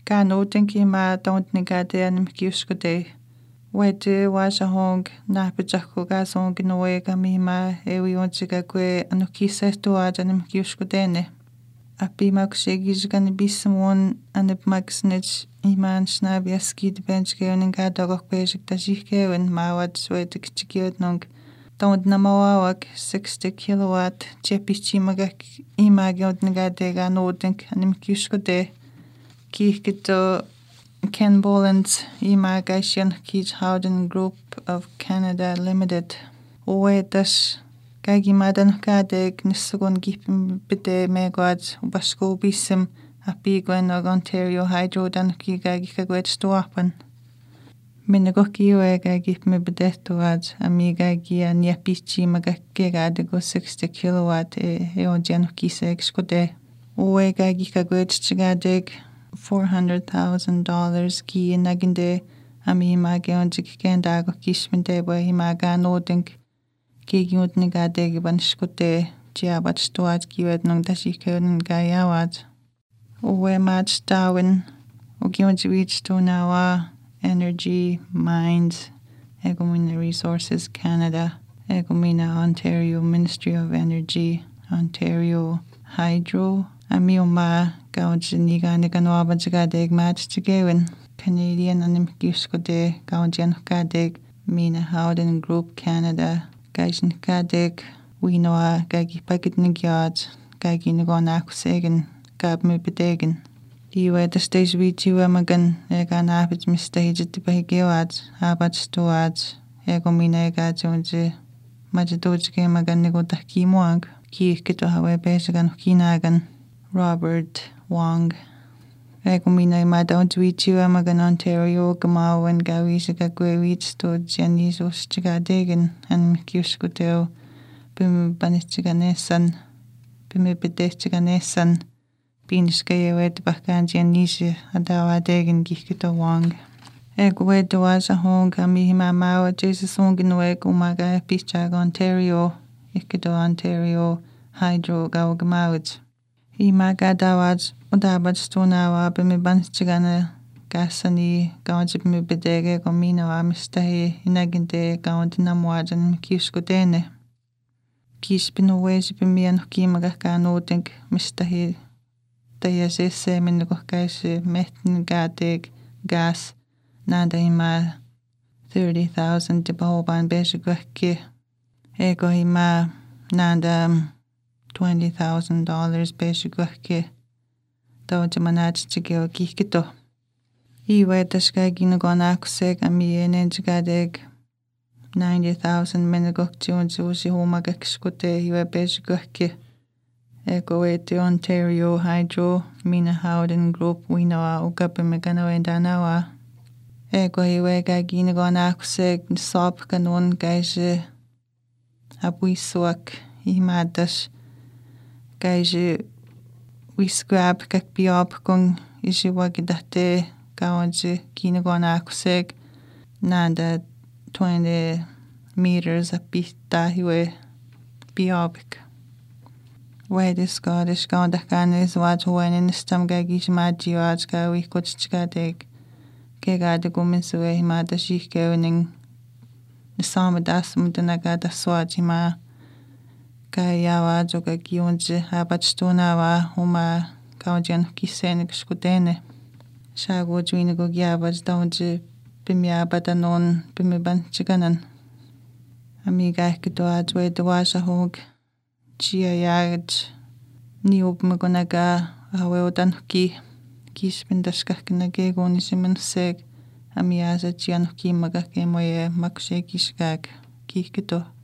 Ganoodenki ma tawntnigade animkiuskode. Wede washa hong napijako song noega mima ewiontiga kwe anukisesto animkiuskudene. Api maksegizgan bismon anip magsnich iman snabiaski de benchkeun gadogok bejik tajikeun mawad swedig chikiot nong. Tawnt namawawak 60 kilowatt chepichimagak imagiot nagade ganoodenk animkiuskode. Kikito Ken Boland's Imagation Keith Howden Group of Canada Limited. Oedas Gagimadan Kadeg Nissugon Gipim Bide Megwad Basko Bisim Apigwen of Ontario Hydro Dan Kigagikagwed Stoapan. Minagoki Gagip me Bedetuad Amiga Gia Niapichi Magagadigo 60 kilowatt Eogen Kiseg Skode. Oegagikagwed Chigadeg $400,000 ki naginde ami mage onjik kenda go kishminte bo himaga nodink ki gyut nigade giban shkote jiabat stoat kiwet nong dashikern gayawat owe match Darwin ugyonji reach to nawa Energy Mines Egomina Resources Canada Egomina Ontario Ministry of Energy Ontario Hydro Amioma Gauj niga niganwa deg match together Canadian animkiuskode Gaujian kadeg Mina Howden Group Canada Gaijin kadeg Winoa gagi pagit nigyad gagi nigonakusegen gab me bedegen. Diwe de stage wichiwa magan ega napit mistage de behigewad abat stoad ego mina ega jonje majidojge magan nigo tahkimuag ki kito hawe besagan kinagan. Robert Wong. Egomina madon tweetu amagan Ontario gamawan gawisa gagwewit to Jenny's ostigadegen and kiuskuteo bim banistiganesan bim bedestiganesan binskayewet bakan Jenny's adawadegen gikito Wong. Egwed was a hong amihima mawa Jesus onginweg umaga pichag Ontario ikito Ontario Hydro gawgamawit. Imaga dawad udabad stonawa bimi banchigana gasani gaunjib mi bedege gomina mistahi inaginde gaundinamwajan kiuskudene. Kispino wezi bimi anukimaga ganodink mistahi dayasese minnegokaisi metin gadeg gas nanda ima 30,000 dibahoban bejigweki ego ima nanda $20,000 beshigwake dawja manaj chigeo kikito. Iwe dashga ginagonakuseg ami enenjigadeg 90,000 menagok chionji usi homagakishkote iwe beshigwake. Ego ete Ontario Hydro Mina Howden Group winoa ugabe meganawe danawa. Ego iwe gaginagonakuseg sob kanon gaije abuisuak imadash Gaije wisgrab kak biob kung isiwagidate gaonje kinagonakuseg nanda 20 meters apita hiwe biobik. Wedis godish gaondakanis wat huenin stam gagish majiwaj ga wikochgadeg gegade guminsue himada shikeuning nisamadas mudanaga daswajima Gayawa joga gionje abachtonawa huma gaunjian kisenik skudene. Shago juinigo gyabaj daunje bimya badanon bimiban chiganan. Amiga kidoa jwe dwasha hog chia yagj niub magonaga awe odanki kispindashkaknage gonisimanseg amiaza chianuki magake moye makshe kishgag kikito.